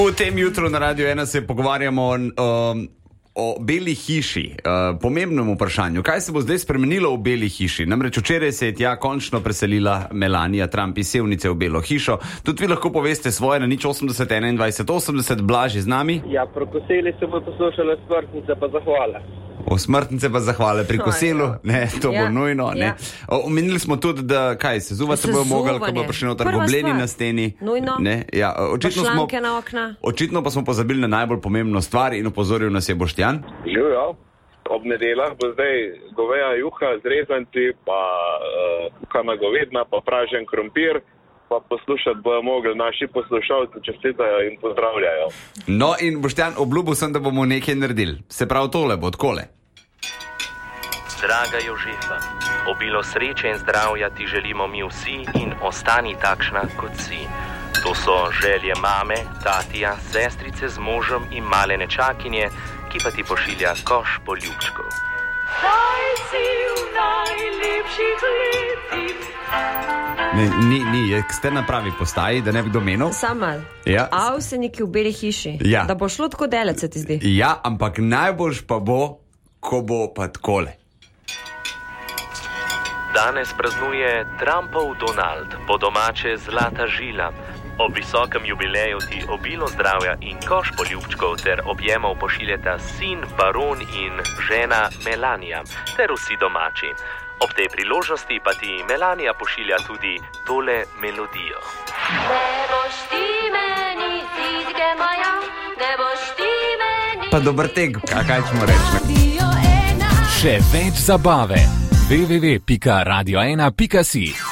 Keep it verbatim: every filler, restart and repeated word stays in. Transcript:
V tem jutru na Radiu ena se pogovarjamo o, o Beli hiši, uh, pomembnem vprašanju. Kaj se bo zdaj spremenilo v Beli hiši? Namreč včeraj se je tja končno preselila Melania Trump iz Sevnice v Belo hišo. Tudi vi lahko poveste svoje na nič osemdeset enaindvajset osemdeset. Blaži z nami. Ja, pri koseli se bo poslušala smrtnica pa zahvala. O smrtnice pa zahvale pri koselu, ne, to ja, bo nujno. Ne. Ja. Omenili smo tudi, da kaj se zuva se bojo mogli, ko bo prišli noter gobleni na steni. Nujno. Ne, ja, očitno smo, na okna. Očitno pa smo pozabili na najbolj pomembno stvar in opozoril nas je Boštjan. Živijo. Ob nedeljah bo zdaj goveja juha, zrezanci, pa uh, kuhana govedna, pa pražen krompir. Pa poslušati bojo mogli naši poslušalci, čestitajo in pozdravljajo. No in Boštjan, obljubil sem, da bomo nekaj naredili. Se pravi tole bo odkole. Draga Jožefa, obilo sreče in zdravja ti želimo mi vsi in ostani takšna kot si. To so želje mame, tatija, sestrice z možem in male nečakinje, ki pa ti pošilja koš poljubčkov. Daj si v najlepših letih. Ne, ni, ni, ste na pravi postaji, da ne bi domenil. Samal, ja. Avseniki v Beli hiši, ja. Da bo šlo tako delec, se ti zdi. Ja, ampak najboljš pa bo, ko bo pa takole. Danes praznuje Trumpov Donald, po domače zlata žila. Ob visokem jubileju ti obilo zdravja in koš poljubčkov ter objemov pošiljata sin Baron in žena Melania ter vsi domači. Ob tej priložnosti pa ti Melania pošilja tudi tole melodijo. Ne boš ti meni, zizge moja, ne boš ti meni. Pa dober tek, kaj ćemo reči? Še več zabave. w w w pika radio ena pika si